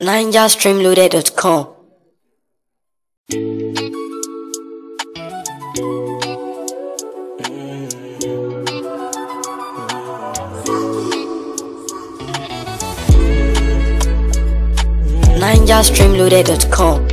NigerStreamloaded.com. NigerStreamloaded.com.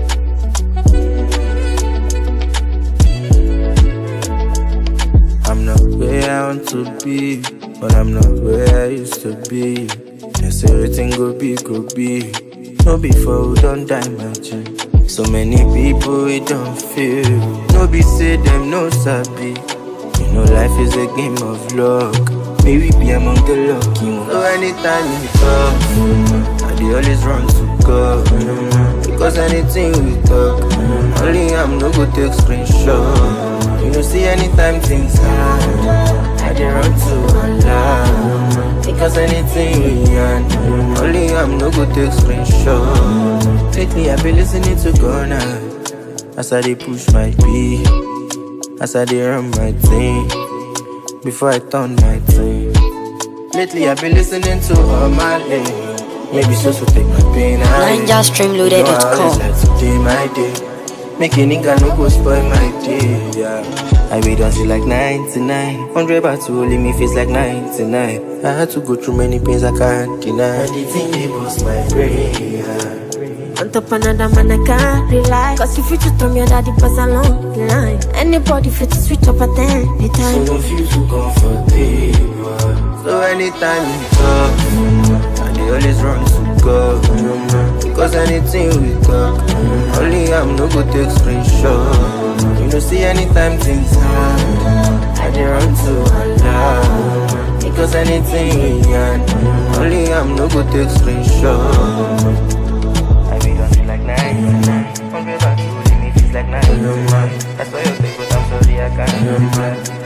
I'm not where I want to be, but I'm not where I used to be. Yes, everything go be. No before we don't die, my G. So many people we don't feel. No be say them no sabi. You know life is a game of luck. May we be among the lucky ones. So anytime you talk, I dey always run to God. Because anything we talk, only I'm no go take screenshot. You know see anytime things hard, I dey run to Allah. Because anything we yarn, only I'm no go take screenshot. Lately I've been listening to Ghana, as I dey push my beat, as I dey run my thing, before I turn my thing. Lately I've been listening to all my lane. Maybe so take my pain away. NigerStreamloaded.com. Like today my day, make a nigga no go spoil my day. Yeah, I wait until like 99. 100 baht to only me feels like 99. I had to go through many pains I can't deny. And the thing they bust my brain. Yeah. On top another man I can't rely. Cause if you just throw me your daddy pass along the line. Anybody fit to switch up at any So time. don't feel too comfortable. So anytime you talk, I dey always run to God. Because anything we talk, only I'm no go take screenshot. You know see anytime things hard, I dey run to Allah. Because anything we yarn, only I'm no go take screenshot. I be done feel like 9. 100 baht to only me feels like 9. That's why you take but I'm sorry I can't.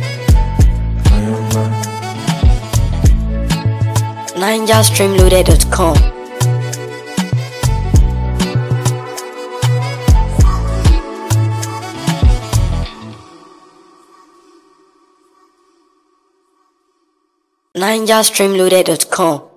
NigerStreamloaded.com. NigerStreamloaded.com.